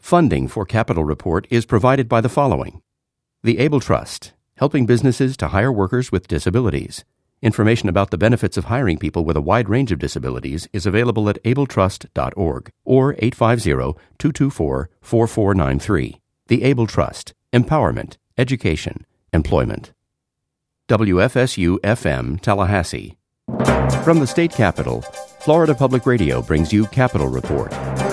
Funding for Capital Report is provided by the following. The Able Trust, helping businesses to hire workers with disabilities. Information about the benefits of hiring people with a wide range of disabilities is available at abletrust.org or 850-224-4493. The Able Trust, Empowerment, Education, Employment. WFSU-FM Tallahassee. From the state capitol, Florida Public Radio brings you Capital Report.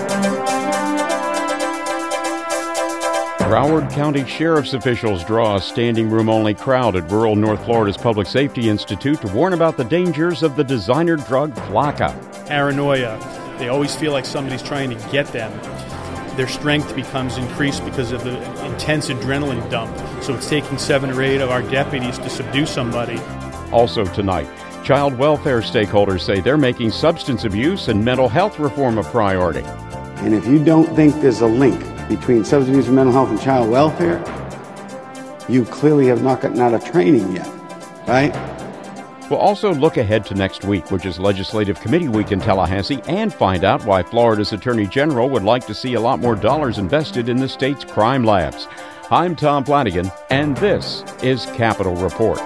Broward County Sheriff's officials draw a standing room-only crowd at rural North Florida's Public Safety Institute to warn about the dangers of the designer drug Flakka. Paranoia. They always feel like somebody's trying to get them. Their strength becomes increased because of the intense adrenaline dump. So it's taking 7 or 8 of our deputies to subdue somebody. Also tonight, child welfare stakeholders say they're making substance abuse and mental health reform a priority. And if you don't think there's a link between substance abuse and mental health and child welfare, you clearly have not gotten out of training yet, right? We'll also look ahead to next week, which is Legislative Committee Week in Tallahassee, and find out why Florida's Attorney General would like to see a lot more dollars invested in the state's crime labs. I'm Tom Flanagan, and this is Capital Report.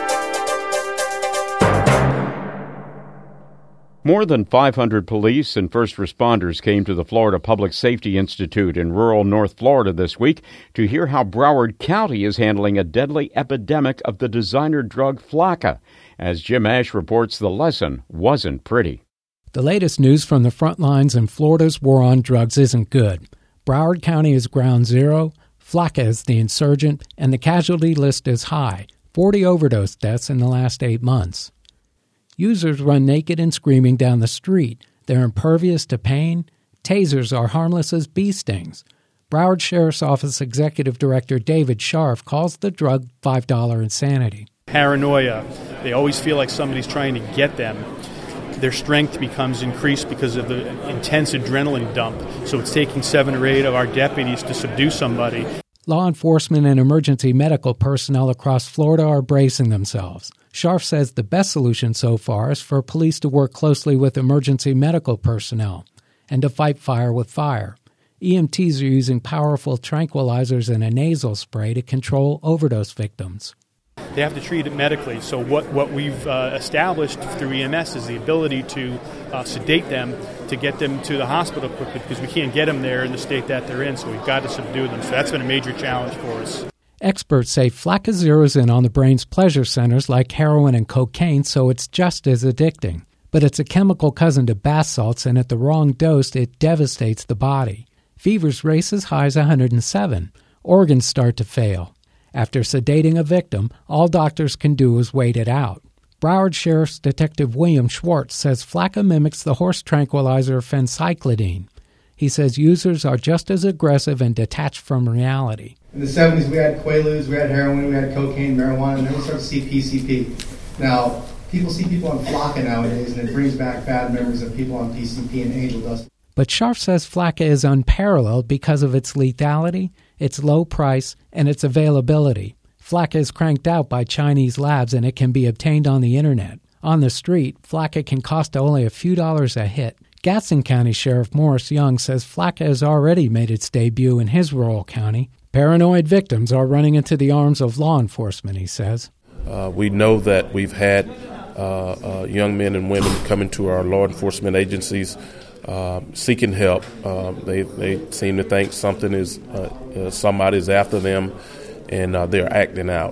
More than 500 police and first responders came to the Florida Public Safety Institute in rural North Florida this week to hear how Broward County is handling a deadly epidemic of the designer drug Flakka. As Jim Ash reports, the lesson wasn't pretty. The latest news from the front lines in Florida's war on drugs isn't good. Broward County is ground zero, Flakka is the insurgent, and the casualty list is high, 40 overdose deaths in the last 8 months. Users run naked and screaming down the street. They're impervious to pain. Tasers are harmless as bee stings. Broward Sheriff's Office Executive Director David Scharf calls the drug $5 insanity. Paranoia. They always feel like somebody's trying to get them. Their strength becomes increased because of the intense adrenaline dump. So it's taking 7 or 8 of our deputies to subdue somebody. Law enforcement and emergency medical personnel across Florida are bracing themselves. Scharf says the best solution so far is for police to work closely with emergency medical personnel and to fight fire with fire. EMTs are using powerful tranquilizers and a nasal spray to control overdose victims. They have to treat it medically. So what we've established through EMS is the ability to sedate them to get them to the hospital quickly because we can't get them there in the state that they're in, so we've got to subdue them. So that's been a major challenge for us. Experts say Flakka zeroes in on the brain's pleasure centers like heroin and cocaine, so it's just as addicting. But it's a chemical cousin to bath salts, and at the wrong dose, it devastates the body. Fevers race as high as 107. Organs start to fail. After sedating a victim, all doctors can do is wait it out. Broward Sheriff's Detective William Schwartz says Flakka mimics the horse tranquilizer phencyclidine. He says users are just as aggressive and detached from reality. In the 70s, we had Quaaludes, we had heroin, we had cocaine, marijuana, and then we start to see PCP. Now, people see people on Flakka nowadays, and it brings back bad memories of people on PCP and angel dust. But Scharf says Flakka is unparalleled because of its lethality, its low price, and its availability. Flakka is cranked out by Chinese labs, and it can be obtained on the Internet. On the street, Flakka can cost only a few dollars a hit. Gaston County Sheriff Morris Young says Flakka has already made its debut in his rural county. Paranoid victims are running into the arms of law enforcement, he says. We know that we've had young men and women come into our law enforcement agencies seeking help. They seem to think something is somebody's after them, and they're acting out.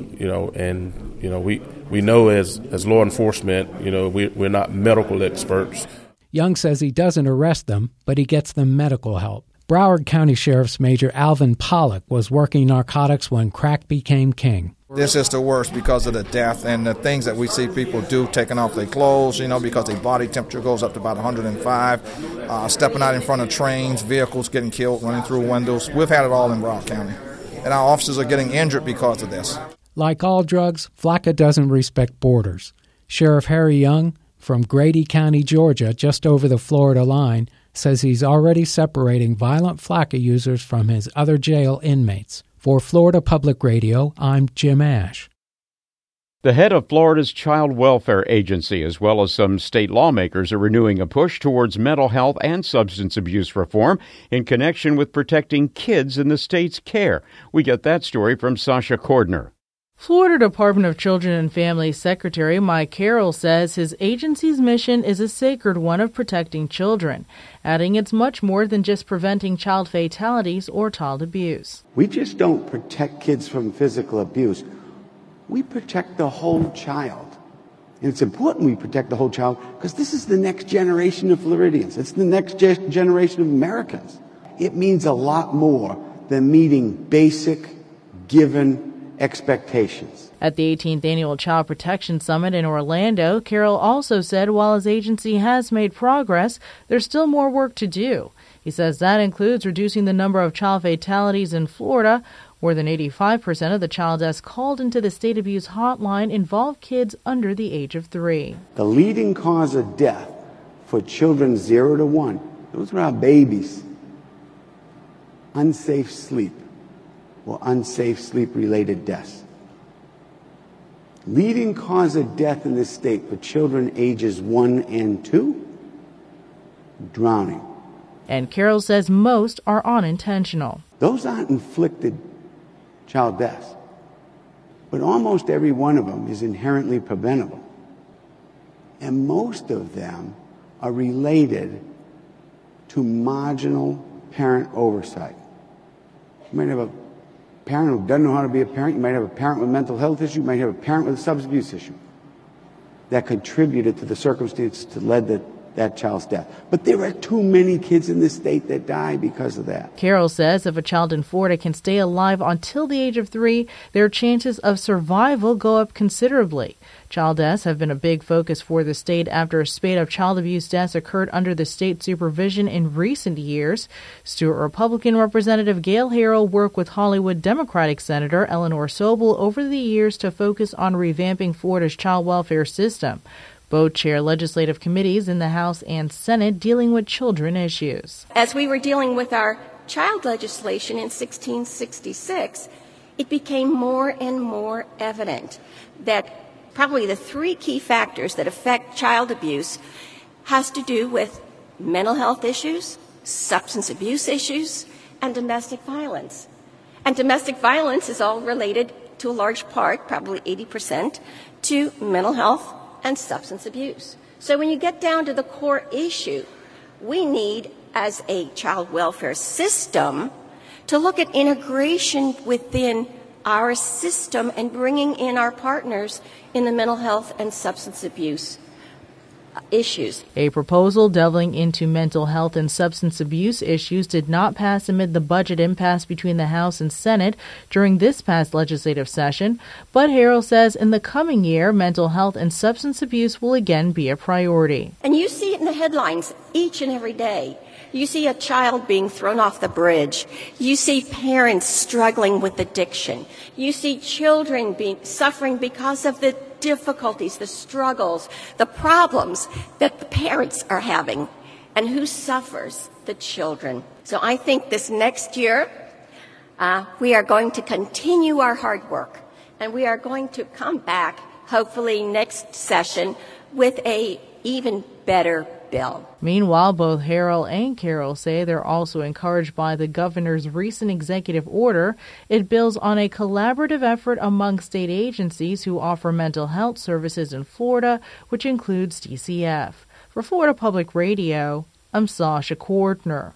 We know as law enforcement, we're not medical experts. Young says he doesn't arrest them, but he gets them medical help. Broward County Sheriff's Major Alvin Pollock was working narcotics when crack became king. This is the worst because of the death and the things that we see people do, taking off their clothes, because their body temperature goes up to about 105, stepping out in front of trains, vehicles getting killed, running through windows. We've had it all in Broward County, and our officers are getting injured because of this. Like all drugs, Flakka doesn't respect borders. Sheriff Harry Young from Grady County, Georgia, just over the Florida line, says he's already separating violent Flakka users from his other jail inmates. For Florida Public Radio, I'm Jim Ash. The head of Florida's Child Welfare Agency, as well as some state lawmakers, are renewing a push towards mental health and substance abuse reform in connection with protecting kids in the state's care. We get that story from Sasha Cordner. Florida Department of Children and Family Secretary Mike Carroll says his agency's mission is a sacred one of protecting children, adding it's much more than just preventing child fatalities or child abuse. We just don't protect kids from physical abuse. We protect the whole child. And it's important we protect the whole child because this is the next generation of Floridians. It's the next generation of Americans. It means a lot more than meeting basic, given expectations. At the 18th Annual Child Protection Summit in Orlando, Carroll also said while his agency has made progress, there's still more work to do. He says that includes reducing the number of child fatalities in Florida. More than 85% of the child deaths called into the state abuse hotline involve kids under the age of 3. The leading cause of death for children 0 to 1, those are our babies. Unsafe sleep or unsafe sleep-related deaths. Leading cause of death in this state for children ages 1 and 2, drowning. And Carroll says most are unintentional. Those aren't inflicted child deaths, but almost every one of them is inherently preventable. And most of them are related to marginal parent oversight. You might have a parent who doesn't know how to be a parent. You might have a parent with a mental health issue. You might have a parent with a substance abuse issue that contributed to the circumstances that led to that child's death. But there are too many kids in this state that die because of that. Carroll says if a child in Florida can stay alive until the age of 3, their chances of survival go up considerably. Child deaths have been a big focus for the state after a spate of child abuse deaths occurred under the state supervision in recent years. Stewart Republican Representative Gail Harrell worked with Hollywood Democratic Senator Eleanor Sobel over the years to focus on revamping Florida's child welfare system. Both chair legislative committees in the House and Senate dealing with children issues. As we were dealing with our child legislation in 1666, it became more and more evident that probably the 3 key factors that affect child abuse has to do with mental health issues, substance abuse issues, and domestic violence. And domestic violence is all related to a large part, probably 80%, to mental health and substance abuse. So when you get down to the core issue, we need, as a child welfare system, to look at integration within our system and bringing in our partners in the mental health and substance abuse issues. A proposal delving into mental health and substance abuse issues did not pass amid the budget impasse between the House and Senate during this past legislative session, but Harrell says in the coming year, mental health and substance abuse will again be a priority. And you see it in the headlines each and every day. You see a child being thrown off the bridge. You see parents struggling with addiction. You see children suffering because of the difficulties, the struggles, the problems that the parents are having. And who suffers? The children. So I think this next year, we are going to continue our hard work. And we are going to come back, hopefully next session, with a even better bill. Meanwhile, both Harrell and Carroll say they're also encouraged by the governor's recent executive order. It builds on a collaborative effort among state agencies who offer mental health services in Florida, which includes DCF. For Florida Public Radio, I'm Sasha Cordner.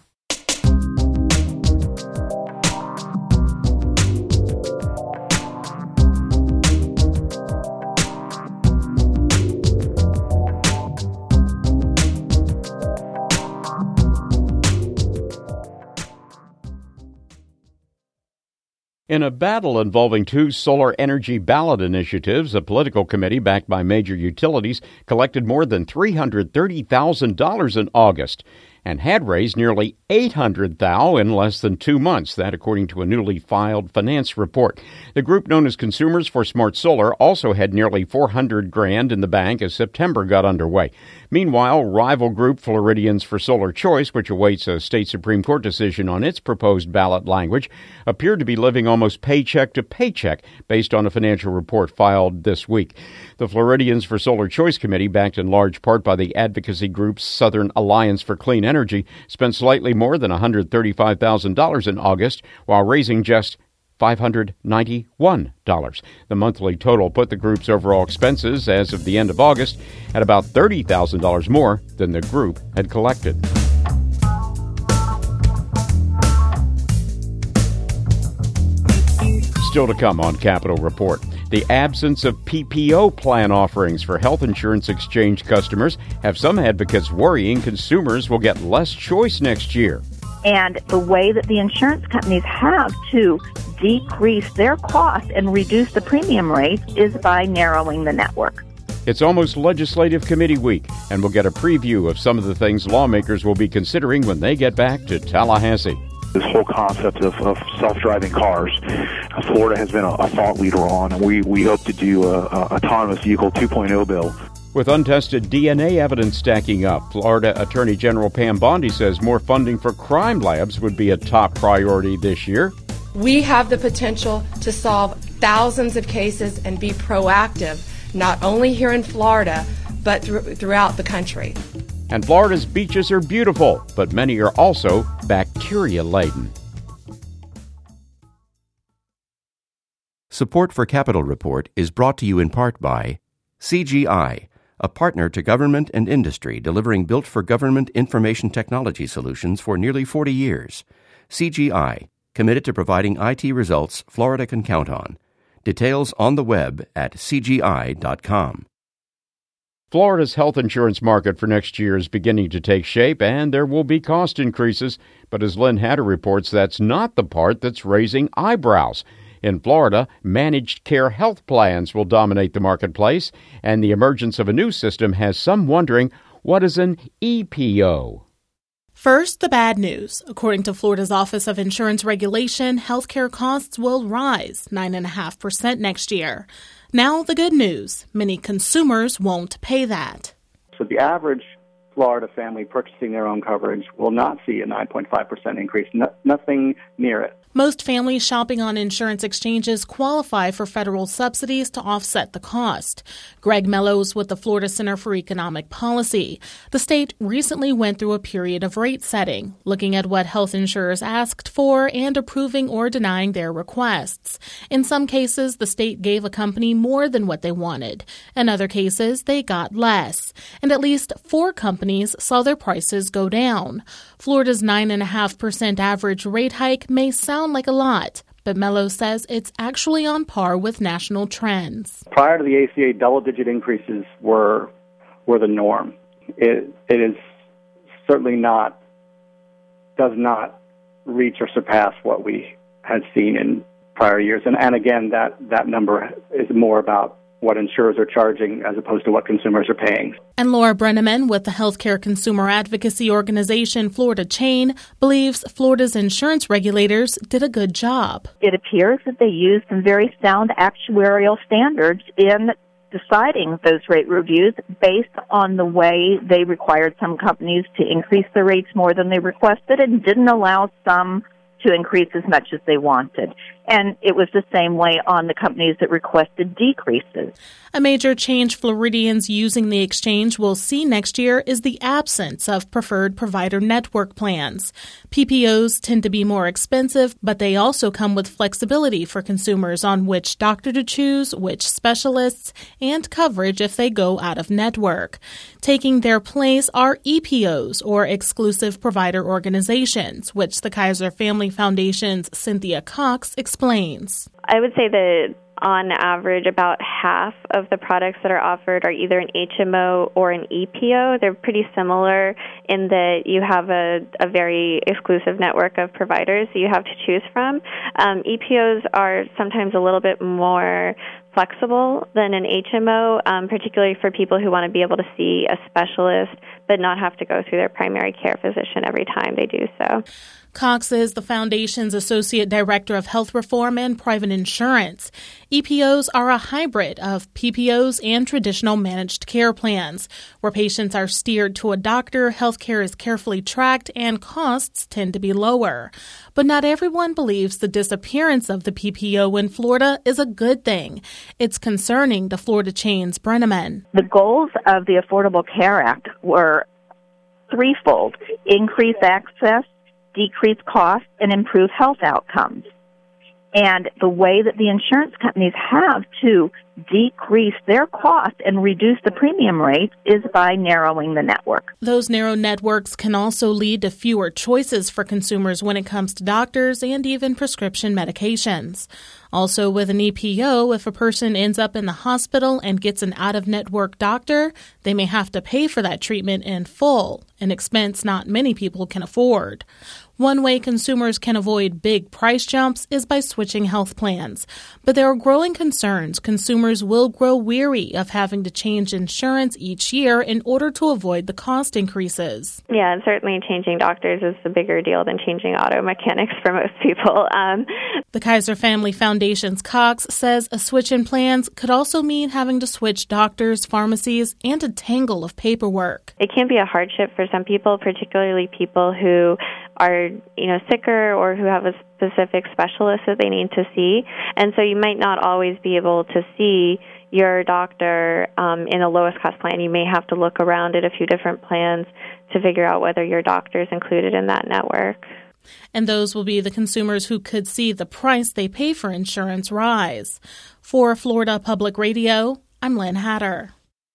In a battle involving 2 solar energy ballot initiatives, a political committee backed by major utilities collected more than $330,000 in August. and had raised nearly $800,000 in less than 2 months. That, according to a newly filed finance report. The group known as Consumers for Smart Solar also had nearly $400,000 in the bank as September got underway. Meanwhile, rival group Floridians for Solar Choice, which awaits a state Supreme Court decision on its proposed ballot language, appeared to be living almost paycheck to paycheck based on a financial report filed this week. The Floridians for Solar Choice Committee, backed in large part by the advocacy group Southern Alliance for Clean Energy, spent slightly more than $135,000 in August while raising just $591. The monthly total put the group's overall expenses as of the end of August at about $30,000 more than the group had collected. Still to come on Capitol Report. The absence of PPO plan offerings for health insurance exchange customers have some advocates worrying consumers will get less choice next year. And the way that the insurance companies have to decrease their costs and reduce the premium rate is by narrowing the network. It's almost Legislative Committee week, and we'll get a preview of some of the things lawmakers will be considering when they get back to Tallahassee. This whole concept of self-driving cars, Florida has been a thought leader on, and we hope to do a autonomous vehicle 2.0 bill. With untested DNA evidence stacking up, Florida Attorney General Pam Bondi says more funding for crime labs would be a top priority this year. We have the potential to solve thousands of cases and be proactive, not only here in Florida, but throughout the country. And Florida's beaches are beautiful, but many are also bacteria-laden. Support for Capitol Report is brought to you in part by CGI, a partner to government and industry delivering built-for-government information technology solutions for nearly 40 years. CGI, committed to providing IT results Florida can count on. Details on the web at cgi.com. Florida's health insurance market for next year is beginning to take shape, and there will be cost increases. But as Lynn Hatter reports, that's not the part that's raising eyebrows. In Florida, managed care health plans will dominate the marketplace, and the emergence of a new system has some wondering, what is an EPO? First, the bad news. According to Florida's Office of Insurance Regulation, healthcare costs will rise 9.5% next year. Now, the good news. Many consumers won't pay that. So the average Florida family purchasing their own coverage will not see a 9.5% increase, nothing near it. Most families shopping on insurance exchanges qualify for federal subsidies to offset the cost. Greg Mellows with the Florida Center for Economic Policy. The state recently went through a period of rate setting, looking at what health insurers asked for and approving or denying their requests. In some cases, the state gave a company more than what they wanted. In other cases, they got less. And at least 4 companies saw their prices go down. Florida's 9.5% average rate hike may sound like a lot, but Mello says it's actually on par with national trends. Prior to the ACA, double-digit increases were the norm. It is certainly does not reach or surpass what we had seen in prior years. And again, that number is more about what insurers are charging as opposed to what consumers are paying. And Laura Brenneman with the healthcare consumer advocacy organization Florida Chain believes Florida's insurance regulators did a good job. It appears that they used some very sound actuarial standards in deciding those rate reviews based on the way they required some companies to increase the rates more than they requested and didn't allow some to increase as much as they wanted. And it was the same way on the companies that requested decreases. A major change Floridians using the exchange will see next year is the absence of preferred provider network plans. PPOs tend to be more expensive, but they also come with flexibility for consumers on which doctor to choose, which specialists, and coverage if they go out of network. Taking their place are EPOs, or exclusive provider organizations, which the Kaiser Family Foundation's Cynthia Cox explains. I would say that on average, about half of the products that are offered are either an HMO or an EPO. They're pretty similar in that you have a very exclusive network of providers that you have to choose from. EPOs are sometimes a little bit more flexible than an HMO, particularly for people who want to be able to see a specialist but not have to go through their primary care physician every time they do so. Cox is the foundation's Associate Director of Health Reform and Private Insurance. EPOs are a hybrid of PPOs and traditional managed care plans, where patients are steered to a doctor, healthcare is carefully tracked, and costs tend to be lower. But not everyone believes the disappearance of the PPO in Florida is a good thing. It's concerning to Florida Chain's Brenneman. The goals of the Affordable Care Act were threefold: increase access, decrease costs, and improve health outcomes. And the way that the insurance companies have to decrease their costs and reduce the premium rates is by narrowing the network. Those narrow networks can also lead to fewer choices for consumers when it comes to doctors and even prescription medications. Also, with an EPO, if a person ends up in the hospital and gets an out-of-network doctor, they may have to pay for that treatment in full, an expense not many people can afford. One way consumers can avoid big price jumps is by switching health plans. But there are growing concerns consumers will grow weary of having to change insurance each year in order to avoid the cost increases. Yeah, and certainly changing doctors is the bigger deal than changing auto mechanics for most people. The Kaiser Family Foundation's Cox says a switch in plans could also mean having to switch doctors, pharmacies, and a tangle of paperwork. It can be a hardship for some people, particularly people who are, sicker or who have a specific specialist that they need to see. And so you might not always be able to see your doctor in a lowest cost plan. You may have to look around at a few different plans to figure out whether your doctor is included in that network. And those will be the consumers who could see the price they pay for insurance rise. For Florida Public Radio, I'm Lynn Hatter.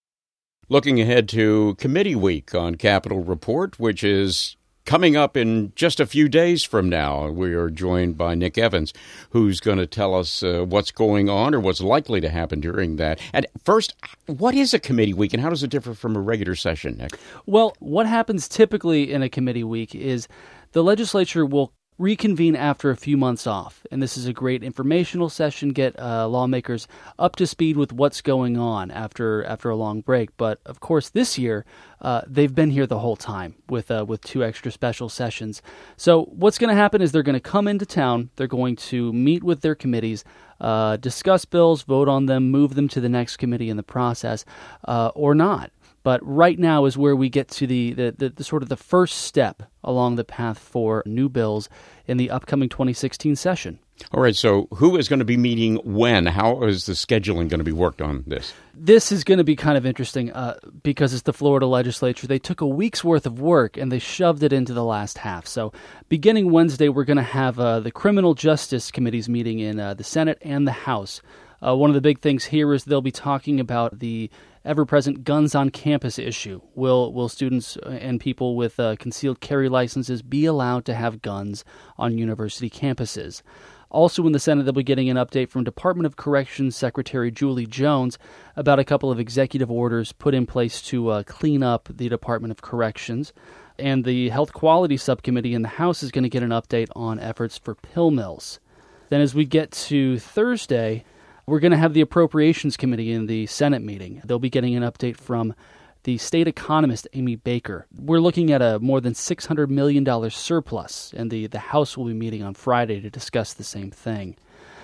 Looking ahead to Committee Week on Capitol Report, which is coming up in just a few days from now. We are joined by Nick Evans, who's going to tell us what's going on or what's likely to happen during that. And first, what is a committee week and how does it differ from a regular session, Nick? Well, what happens typically in a committee week is the legislature will reconvene after a few months off. And this is a great informational session, get lawmakers up to speed with what's going on after a long break. But of course, this year, they've been here the whole time with 2 extra special sessions. So what's going to happen is they're going to come into town. They're going to meet with their committees, discuss bills, vote on them, move them to the next committee in the process, or not. But right now is where we get to the sort of the first step along the path for new bills in the upcoming 2016 session. All right, so who is going to be meeting when? How is the scheduling going to be worked on this? This is going to be kind of interesting because it's the Florida legislature. They took a week's worth of work and they shoved it into the last half. So beginning Wednesday, we're going to have the Criminal Justice Committees meeting in the Senate and the House. One of the big things here is they'll be talking about the ever-present guns on campus issue. Will students and people with concealed carry licenses be allowed to have guns on university campuses? Also in the Senate, they'll be getting an update from Department of Corrections Secretary Julie Jones about a couple of executive orders put in place to clean up the Department of Corrections. And the Health Quality Subcommittee in the House is going to get an update on efforts for pill mills. Then as we get to Thursday, we're going to have the Appropriations Committee in the Senate meeting. They'll be getting an update from the state economist, Amy Baker. We're looking at a more than $600 million surplus, and the House will be meeting on Friday to discuss the same thing.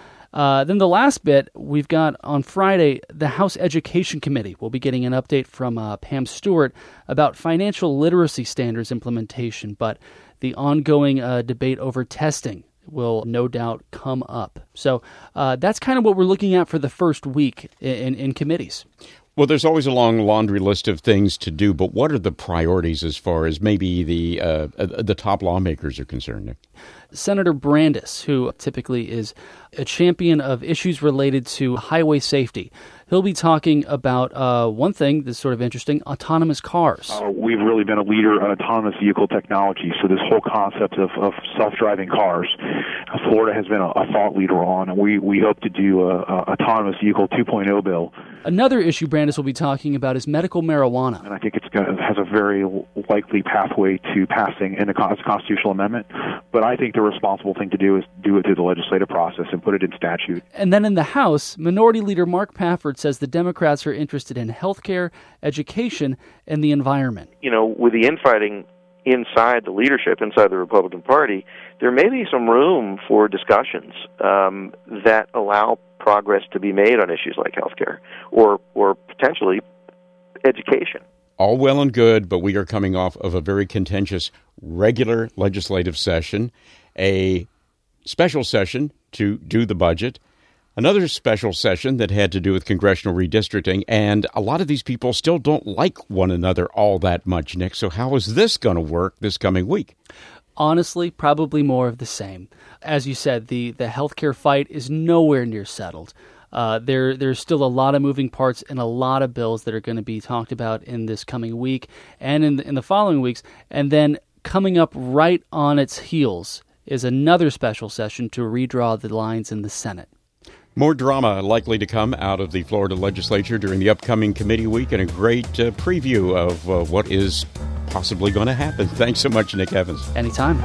Then the last bit, we've got on Friday, the House Education Committee will be getting an update from Pam Stewart about financial literacy standards implementation, but the ongoing debate over testing will no doubt come up. So that's kind of what we're looking at for the first week in committees. Well, there's always a long laundry list of things to do, but what are the priorities as far as maybe the top lawmakers are concerned, Nick? Senator Brandis, who typically is a champion of issues related to highway safety, he'll be talking about one thing that's sort of interesting, autonomous cars. We've really been a leader on autonomous vehicle technology, so this whole concept of self-driving cars, Florida has been a thought leader on, and we hope to do a autonomous vehicle 2.0 bill. Another issue Brandis will be talking about is medical marijuana. And I think it has a very likely pathway to passing in a constitutional amendment, But I think the responsible thing to do is do it through the legislative process and put it in statute. And then in the House, Minority Leader Mark Pafford says the Democrats are interested in health care, education, and the environment. With the infighting inside the leadership, inside the Republican Party, there may be some room for discussions that allow progress to be made on issues like health care or potentially education. All well and good, but we are coming off of a very contentious regular legislative session, a special session to do the budget, another special session that had to do with congressional redistricting, and a lot of these people still don't like one another all that much, Nick. So how is this going to work this coming week? Honestly, probably more of the same. As you said, the healthcare fight is nowhere near settled. There's still a lot of moving parts and a lot of bills that are going to be talked about in this coming week and in the following weeks. And then coming up right on its heels is another special session to redraw the lines in the Senate. More drama likely to come out of the Florida legislature during the upcoming committee week, and a great preview of what is possibly going to happen. Thanks so much, Nick Evans. Anytime.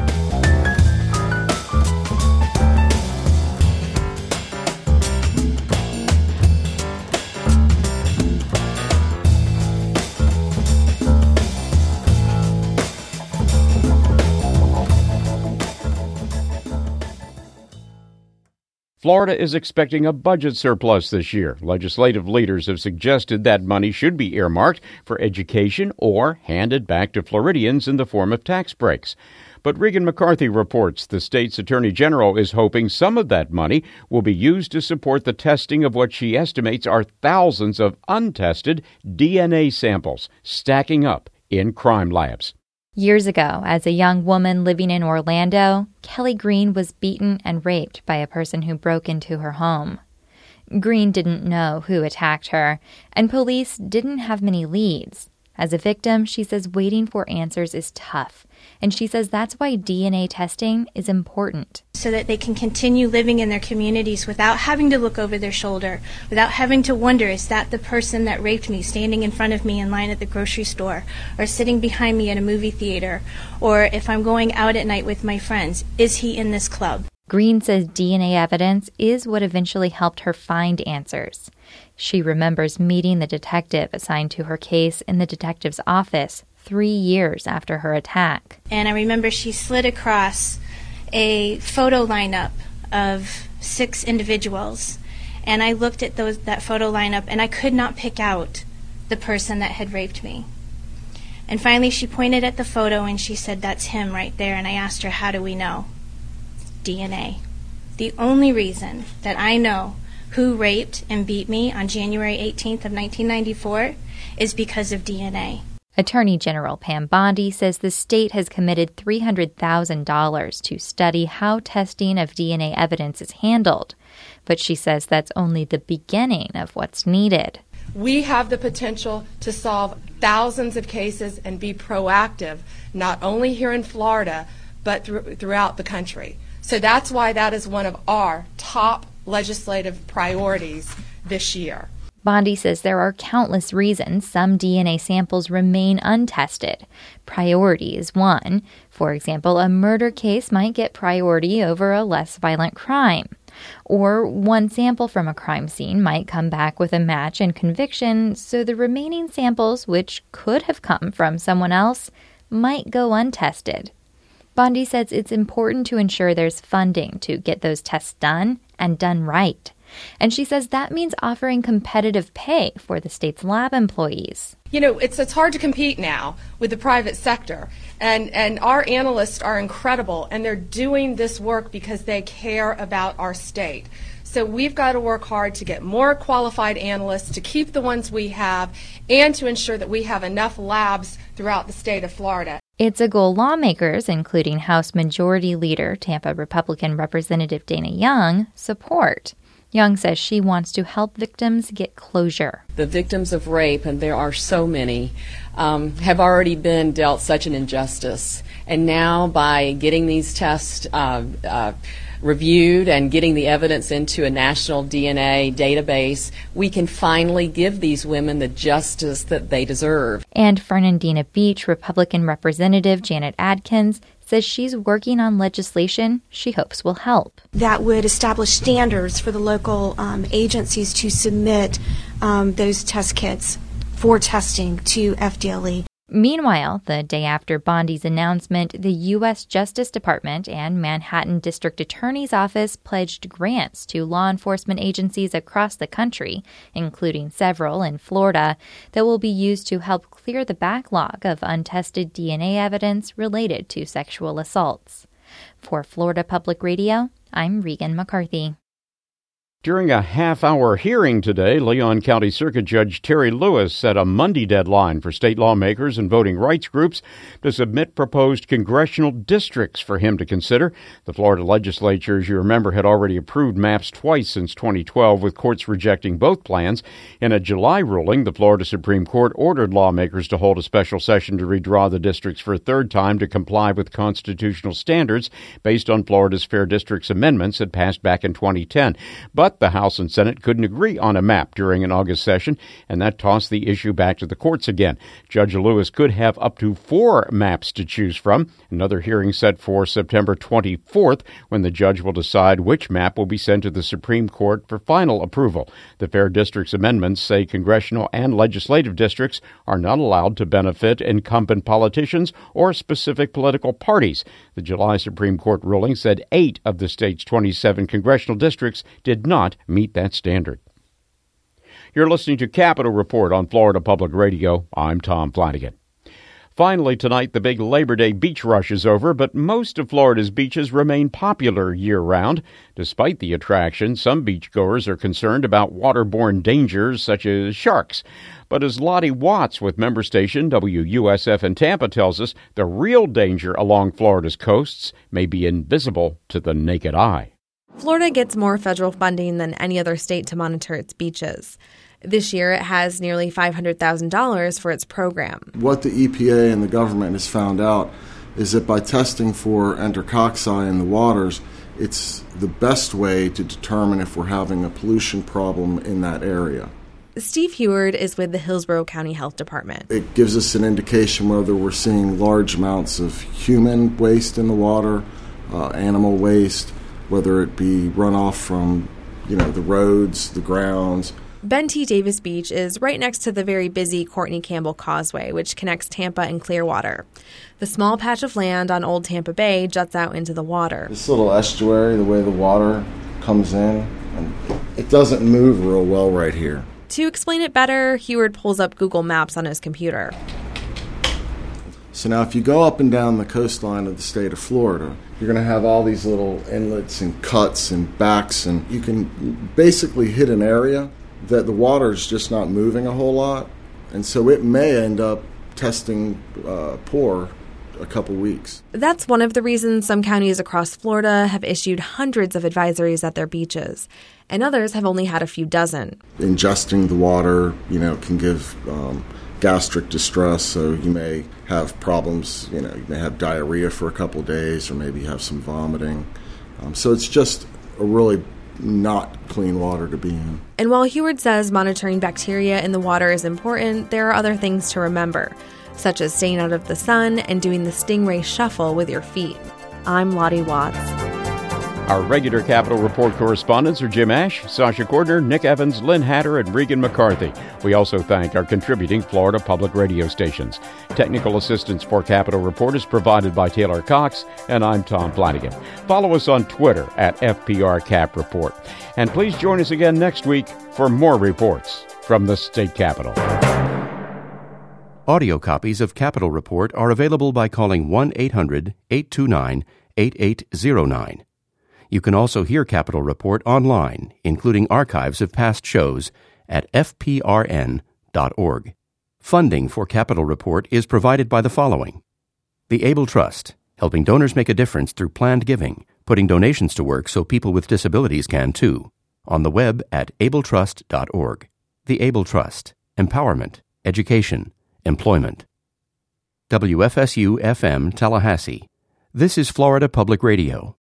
Florida is expecting a budget surplus this year. Legislative leaders have suggested that money should be earmarked for education or handed back to Floridians in the form of tax breaks. But Regan McCarthy reports the state's attorney general is hoping some of that money will be used to support the testing of what she estimates are thousands of untested DNA samples stacking up in crime labs. Years ago, as a young woman living in Orlando, Kelly Green was beaten and raped by a person who broke into her home. Green didn't know who attacked her, and police didn't have many leads. As a victim, she says waiting for answers is tough, and she says that's why DNA testing is important. So that they can continue living in their communities without having to look over their shoulder, without having to wonder, is that the person that raped me standing in front of me in line at the grocery store, or sitting behind me at a movie theater, or if I'm going out at night with my friends, is he in this club? Green says DNA evidence is what eventually helped her find answers. She remembers meeting the detective assigned to her case in the detective's office 3 years after her attack. And I remember she slid across a photo lineup of 6 individuals, and I looked at that photo lineup, and I could not pick out the person that had raped me. And finally she pointed at the photo and she said, "That's him right there." And I asked her, "How do we know?" DNA. The only reason that I know who raped and beat me on January 18th of 1994 is because of DNA. Attorney General Pam Bondi says the state has committed $300,000 to study how testing of DNA evidence is handled, but she says that's only the beginning of what's needed. We have the potential to solve thousands of cases and be proactive, not only here in Florida, but throughout the country. So that's why that is one of our top legislative priorities this year. Bondi says there are countless reasons some DNA samples remain untested. Priority is one. For example, a murder case might get priority over a less violent crime. Or one sample from a crime scene might come back with a match and conviction, so the remaining samples, which could have come from someone else, might go untested. Bondi says it's important to ensure there's funding to get those tests done and done right. And she says that means offering competitive pay for the state's lab employees. You know, it's hard to compete now with the private sector. And our analysts are incredible, and they're doing this work because they care about our state. So we've got to work hard to get more qualified analysts, to keep the ones we have, and to ensure that we have enough labs throughout the state of Florida. It's a goal lawmakers, including House Majority Leader, Tampa Republican Representative Dana Young, support. Young says she wants to help victims get closure. The victims of rape, and there are so many, have already been dealt such an injustice. And now by getting these tests reviewed and getting the evidence into a national DNA database, we can finally give these women the justice that they deserve. And Fernandina Beach Republican Representative Janet Adkins says she's working on legislation she hopes will help. That would establish standards for the local agencies to submit those test kits for testing to FDLE. Meanwhile, the day after Bondi's announcement, the U.S. Justice Department and Manhattan District Attorney's Office pledged grants to law enforcement agencies across the country, including several in Florida, that will be used to help clear the backlog of untested DNA evidence related to sexual assaults. For Florida Public Radio, I'm Regan McCarthy. During a half-hour hearing today, Leon County Circuit Judge Terry Lewis set a Monday deadline for state lawmakers and voting rights groups to submit proposed congressional districts for him to consider. The Florida legislature, as you remember, had already approved maps twice since 2012, with courts rejecting both plans. In a July ruling, the Florida Supreme Court ordered lawmakers to hold a special session to redraw the districts for a third time to comply with constitutional standards based on Florida's Fair Districts amendments that passed back in 2010. But the House and Senate couldn't agree on a map during an August session, and that tossed the issue back to the courts again. Judge Lewis could have up to 4 maps to choose from. Another hearing set for September 24th, when the judge will decide which map will be sent to the Supreme Court for final approval. The Fair Districts amendments say congressional and legislative districts are not allowed to benefit incumbent politicians or specific political parties. The July Supreme Court ruling said 8 of the state's 27 congressional districts did not meet that standard. You're listening to Capitol Report on Florida Public Radio. I'm Tom Flanagan. Finally tonight, the big Labor Day beach rush is over, but most of Florida's beaches remain popular year-round. Despite the attraction, some beachgoers are concerned about waterborne dangers such as sharks. But as Lottie Watts with member station WUSF in Tampa tells us, the real danger along Florida's coasts may be invisible to the naked eye. Florida gets more federal funding than any other state to monitor its beaches. This year, it has nearly $500,000 for its program. What the EPA and the government has found out is that by testing for enterococci in the waters, it's the best way to determine if we're having a pollution problem in that area. Steve Heward is with the Hillsborough County Health Department. It gives us an indication whether we're seeing large amounts of human waste in the water, animal waste, whether it be runoff from, the roads, the grounds. Ben T. Davis Beach is right next to the very busy Courtney Campbell Causeway, which connects Tampa and Clearwater. The small patch of land on Old Tampa Bay juts out into the water. This little estuary, the way the water comes in, and it doesn't move real well right here. To explain it better, Heward pulls up Google Maps on his computer. So now if you go up and down the coastline of the state of Florida, you're going to have all these little inlets and cuts and backs, and you can basically hit an area that the water is just not moving a whole lot, and so it may end up testing poor a couple weeks. That's one of the reasons some counties across Florida have issued hundreds of advisories at their beaches, and others have only had a few dozen. Ingesting the water, can give gastric distress, so you may have problems, you may have diarrhea for a couple of days, or maybe have some vomiting. So it's just a really not clean water to be in. And while Heward says monitoring bacteria in the water is important, there are other things to remember, such as staying out of the sun and doing the stingray shuffle with your feet. I'm Lottie Watts. Our regular Capitol Report correspondents are Jim Ash, Sasha Cordner, Nick Evans, Lynn Hatter, and Regan McCarthy. We also thank our contributing Florida public radio stations. Technical assistance for Capitol Report is provided by Taylor Cox, and I'm Tom Flanagan. Follow us on Twitter at FPR Cap Report. And please join us again next week for more reports from the state capitol. Audio copies of Capitol Report are available by calling 1-800-829-8809. You can also hear Capitol Report online, including archives of past shows at fprn.org. Funding for Capitol Report is provided by the following: the Able Trust, helping donors make a difference through planned giving, putting donations to work so people with disabilities can too. On the web at abletrust.org. The Able Trust, empowerment, education, employment. WFSU-FM Tallahassee. This is Florida Public Radio.